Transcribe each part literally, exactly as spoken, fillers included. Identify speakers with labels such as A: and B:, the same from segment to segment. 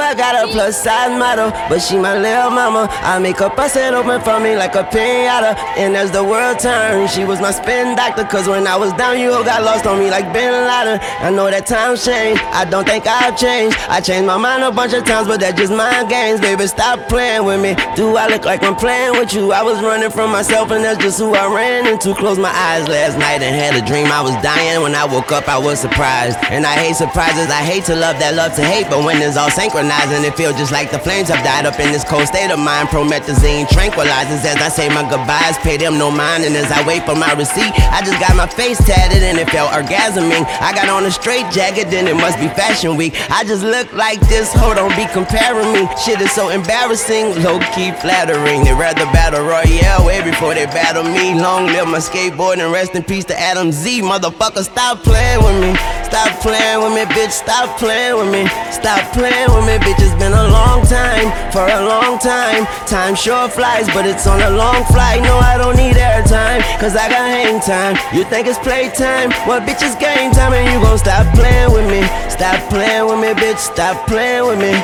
A: I got a plus size model, but she my little mama. I make her bust it open for me like a pinata. And as the world turns, she was my spin doctor. Cause when I was down, you got lost on me like Bin Laden. I know that times change, I don't think I've changed. I changed my mind a bunch of times, but that's just mind games. Baby, stop playing with me. Do I look like I'm playing with you? I was running from myself and that's just who I ran into. Closed my eyes last night and had a dream I was dying. When I woke up, I was surprised. And I hate surprises, I hate to love that love to hate. But when it's all synchronized and it feels just like the flames have died up in this cold state of mind. Promethazine tranquilizes as I say my goodbyes. Pay them no mind, and as I wait for my receipt, I just got my face tatted and it felt orgasming. I got on a straight jacket, then it must be fashion week. I just look like this, hold on, be comparing me. Shit is so embarrassing, low-key flattering. They rather battle Royale way before they battle me. Long live my skateboard and rest in peace to Adam Z. Motherfucker, stop playing with me. Stop playing with me, bitch, stop playing with me. Stop playing with me, bitch, it's been a long time. For a long time, time sure flies, but it's on a long flight. No, I don't need airtime, cause I got hang time. You think it's playtime? Well, bitch, it's game time, and you gon' stop playing with me. Stop playing with me, bitch, stop playing with me.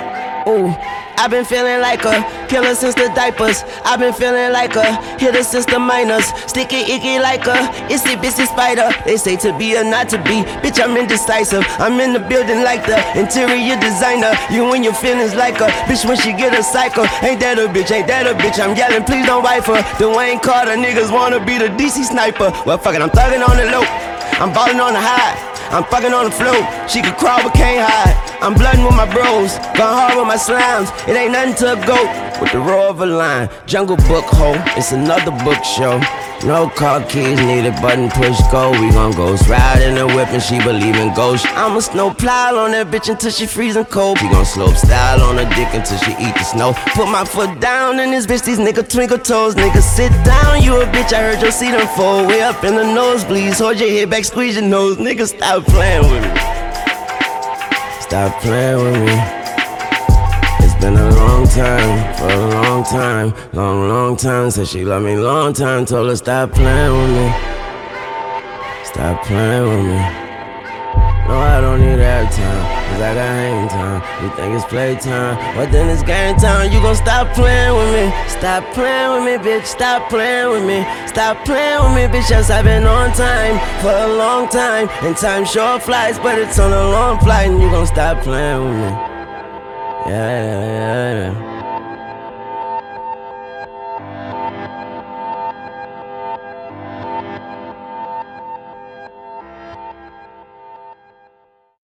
A: Ooh, I've been feeling like a killer since the diapers. I've been feeling like a hitter since the minors. Sticky icky like a itsy bitsy spider. They say to be or not to be, bitch, I'm indecisive. I'm in the building like the interior designer. You and your feelings like a bitch when she get a cycle. Ain't that a bitch, ain't that a bitch? I'm yelling, please don't wife her. Dwayne Carter niggas wanna be the D C sniper. Well, fuck it, I'm thugging on the low. I'm ballin' on the high. I'm fucking on the float. She can crawl but can't hide. I'm blooding with my bros, gone hard with my slimes. It ain't nothing to a goat with the roar of a lion. Jungle Book ho, it's another book show. No car keys needed, button push go. We gon' ghost ride in the whip and she believe in ghosts. I'ma snow plow on that bitch until she freezing cold. She gon' slope style on her dick until she eat the snow. Put my foot down in this bitch, these niggas twinkle toes. Nigga sit down, you a bitch, I heard your seat unfold. Way up in the nosebleeds, hold your head back, squeeze your nose. Nigga, stop playing with me. Stop playing with me. It's been a long time, for a long time, long, long time. Said she love me long time, told her stop playing with me. Stop playing with me. No, I don't need airtime, cause I got hang time. You think it's playtime, but then it's game time. You gon' stop playing with me. Stop playing with me, bitch, stop playing with me. Stop playing with me, bitch, yes, I've been on time for a long time. And time sure flies, but it's on a long flight. And you gon' stop playing with me. Yeah, yeah, yeah, yeah.